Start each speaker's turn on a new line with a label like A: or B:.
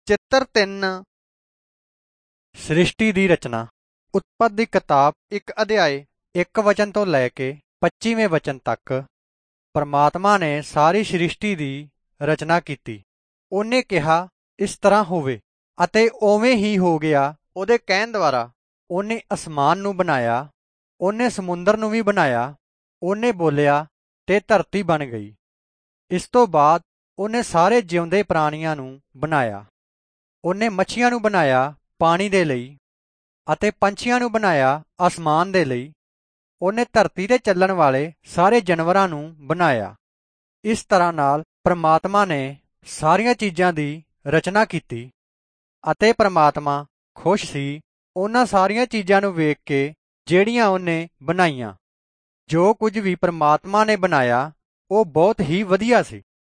A: ਚਿੱਤਰ 3 ਸ੍ਰਿਸ਼ਟੀ ਦੀ ਰਚਨਾ। ਉਤਪਤ ਦੀ ਕਿਤਾਬ 1 ਅਧਿਆਇ 1 ਵਚਨ ਤੋਂ ਲੈ ਕੇ 25ਵੇਂ ਵਚਨ ਤੱਕ ਪਰਮਾਤਮਾ ਨੇ ਸਾਰੀ ਸ੍ਰਿਸ਼ਟੀ ਦੀ ਰਚਨਾ ਕੀਤੀ। ਉਹਨੇ ਕਿਹਾ ਇਸ ਤਰ੍ਹਾਂ ਹੋਵੇ ਅਤੇ ਉਵੇਂ ਹੀ ਹੋ ਗਿਆ। ਉਹਦੇ ਕਹਿਣ ਦੁਆਰਾ ਉਹਨੇ ਅਸਮਾਨ ਨੂੰ ਬਣਾਇਆ, ਉਹਨੇ ਸਮੁੰਦਰ ਨੂੰ ਵੀ ਬਣਾਇਆ। ਉਹਨੇ ਬੋਲਿਆ ਤੇ ਧਰਤੀ ਬਣ ਗਈ। ਇਸ ਤੋਂ ਬਾਅਦ ਉਹਨੇ ਸਾਰੇ ਜਿਉਂਦੇ ਪ੍ਰਾਣੀਆਂ ਨੂੰ ਬਣਾਇਆ। ਉਹਨੇ ਮੱਛੀਆਂ ਨੂੰ ਬਣਾਇਆ ਪਾਣੀ ਦੇ ਲਈ ਅਤੇ ਪੰਛੀਆਂ ਨੂੰ ਬਣਾਇਆ ਅਸਮਾਨ ਦੇ ਲਈ। ਉਹਨੇ ਧਰਤੀ 'ਤੇ ਚੱਲਣ ਵਾਲੇ ਸਾਰੇ ਜਾਨਵਰਾਂ ਨੂੰ ਬਣਾਇਆ। ਇਸ ਤਰ੍ਹਾਂ ਨਾਲ ਪਰਮਾਤਮਾ ਨੇ ਸਾਰੀਆਂ ਚੀਜ਼ਾਂ ਦੀ ਰਚਨਾ ਕੀਤੀ ਅਤੇ ਪਰਮਾਤਮਾ ਖੁਸ਼ ਸੀ ਉਹਨਾਂ ਸਾਰੀਆਂ ਚੀਜ਼ਾਂ ਨੂੰ ਵੇਖ ਕੇ ਜਿਹੜੀਆਂ ਉਹਨੇ ਬਣਾਈਆਂ। ਜੋ ਕੁਝ ਵੀ ਪਰਮਾਤਮਾ ਨੇ ਬਣਾਇਆ ਉਹ ਬਹੁਤ ਹੀ ਵਧੀਆ ਸੀ।